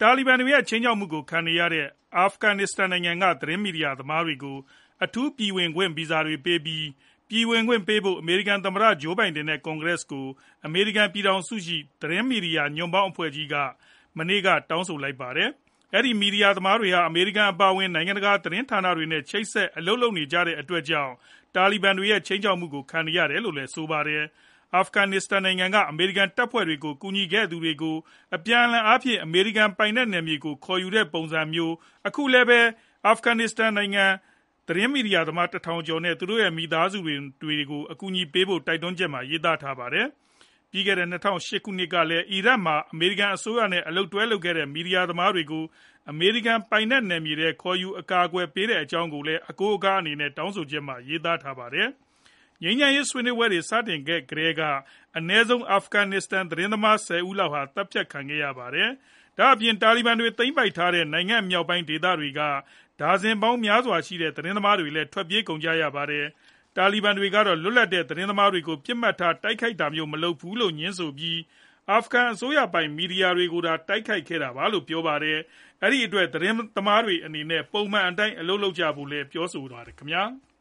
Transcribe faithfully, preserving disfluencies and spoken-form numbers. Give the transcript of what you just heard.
တာလီဘန်တွေရဲ့ချင်းချောက်မှုကိုခံနေရတဲ့အာဖဂန်နစ္စတန်နိုင်ငံကသတင်းမီဒီယာသမားတွေကိုအထူးပြည်ဝင်ခွင့်ဗီဇာတွေပေးပြီးပြည်ဝင်ခွင့်ပေးဖို့အမေရိကန်သမ္မတဂျိုးဘိုင်ဒန်နဲ့ကွန်ဂရက်ကိုအမေရိကန်ပြည်ထောင်စုရှိသတင်းမီဒီယာညွန့်ပေါင်းအဖွဲ့ကြီးကမနေ့ကတောင်းဆိုလိုက်ပါတယ်။အဲ့ဒီမီဒီယာသမားတွေဟာအမေရိကန်အပါအဝင်နိုင်ငံတကာသတင်းဌာနတွေနဲ့ချိတ်ဆက်အလုပ်လုပ်နေကြတဲ့အတွက်ကြောင့်တာလီဘန်တွေရဲ့ချင်းချောက်မှုကိုခံနေရတယ်လို့လည်းဆိုပါတယ်။အာဖဂန်နစ္စတန်နိုင်ငံကအမေရိကန်တပ်ဖွဲ့တွေကိုကူညီခဲ့သူတွေကိုအပြန်အလှန်အားဖြင့်အမေရိကန်ပိုင်နက်နယ်မြေကိုခေါ်ယူတဲ့ပုံစံမျိုးအခုလည်းပဲအာဖဂန်နစ္စတန်နိုင်ငံသတင်းမီဒီယာသမားတစ်ထောင်ကျော်နဲ့သူတို့ရဲ့မိသားစုတွေကိုအကူအညီပေးဖို့တိုက်တွန်းချက်မှာရေးသားထားပါတယ်။ပြီးခဲ့တဲ့၂၀၀၈ခုနှစ်ကလည်းအီရတ်မှာအမေရိကန်အစိုးရနဲ့အလုပ်တွဲလုပ်ခဲ့တဲ့မီဒီယာသမားတွေကိုအမေရိကန်ပိုင်နက်နယ်မြေထဲခေါ်ယူအကာအကွယ်ပေးတဲ့အကြောင်းကိုလည်းအကိုးအကားအနေနဲ့တောင်းဆိုချက်မှာရေးသားထားပါတယ်။ငြိမ်းချမ်းရေးဆွေးနွေးပွဲတွေစတင်ခဲ့ကတည်းကအနည်းဆုံးအာဖဂန်နစ္စတန်သတင်းသမား၁၀ဦးလောက်ဟာတပ်ဖြတ်ခံခဲ့ရပါတယ်။ဒါအပြင်တာလီဘန်တွေသိမ်းပိုက်ထားတဲ့နိုင်ငံမြောက်ပိုင်းဒေသတွေကဒါဇင်ပေါင်းများစွာရှိတဲ့သတင်းသမားတွေလည်းထွက်ပြေးကုန်ကြရပါတယ်။တာလီဘန်တွေကတော့လွတ်လပ်တဲ့သတင်းသမားတွေကိုပြစ်မှတ်ထားတိုက်ခိုက်တာမျိုးမလုပ်ဘူးလို့ညင်းဆိုပြီးအာဖဂန်အစိုးရပိုင်မီဒီယာတွေကိုသာတိုက်ခိုက်ခဲ့တာပါလို့ပြောပါတယ်။အဲ့ဒီအတွက်သတင်းသမားတွေအနေနဲ့ပုံမှန်အတိုင်းအလုပ်လုပ်ကြဖို့လည်းပြောဆိုထားတယ်ခင်ဗျာ။